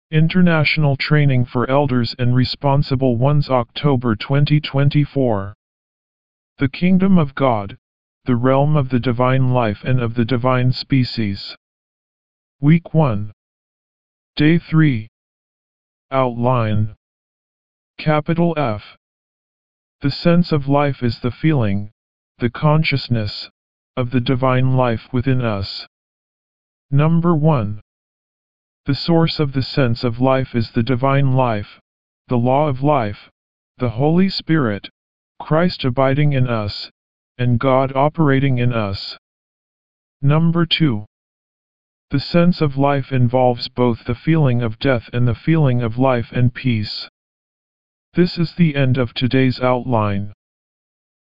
International Training for Elders and Responsible Ones, October 2024. The Kingdom of God, the Realm of the Divine Life and of the Divine Species. Week 1. Day 3. Outline. Capital F. The sense of life is the feeling, the consciousness, of the divine life within us. Number 1. The source of the sense of life is the divine life, the law of life, the Holy Spirit, Christ abiding in us, and God operating in us. Number 2. The sense of life involves both the feeling of death and the feeling of life and peace. This is the end of today's outline.